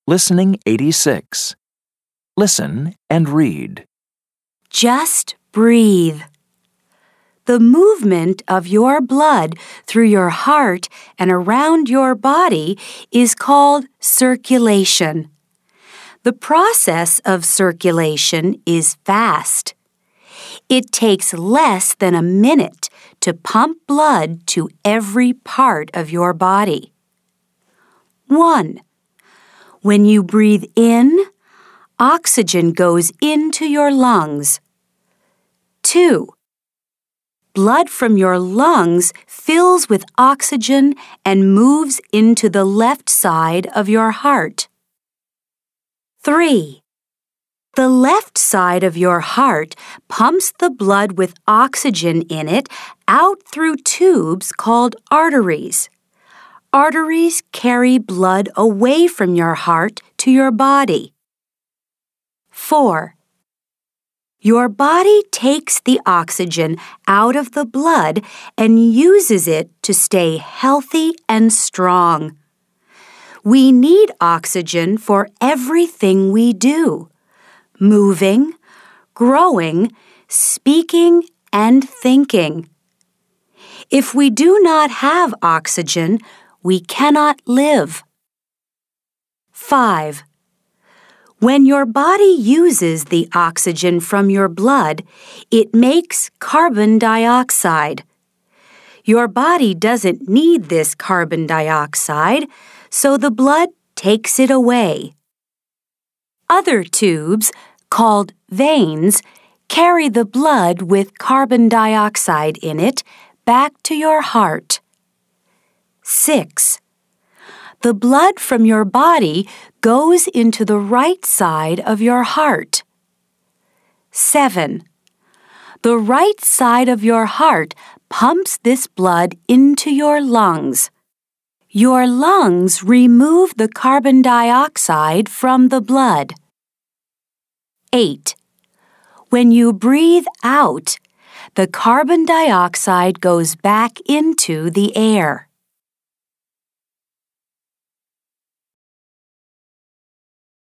Listening 86. Listen and read. Just breathe. The movement of your blood through your heart and around your body is called circulation. The process of circulation is fast. It takes less than a minute to pump blood to every part of your body. 1. When you breathe in, oxygen goes into your lungs. 2. Blood from your lungs fills with oxygen and moves into the left side of your heart. 3. The left side of your heart pumps the blood with oxygen in it out through tubes called arteries. Arteries carry blood away from your heart to your body. 4. Your body takes the oxygen out of the blood and uses it to stay healthy and strong. We need oxygen for everything we do: moving, growing, speaking, and thinking. If we do not have oxygen, we cannot live. 5. When your body uses the oxygen from your blood, it makes carbon dioxide. Your body doesn't need this carbon dioxide, so the blood takes it away. Other tubes, called veins, carry the blood with carbon dioxide in it back to your heart. 6. The blood from your body goes into the right side of your heart. 7. The right side of your heart pumps this blood into your lungs. Your lungs remove the carbon dioxide from the blood. 8. When you breathe out, the carbon dioxide goes back into the air.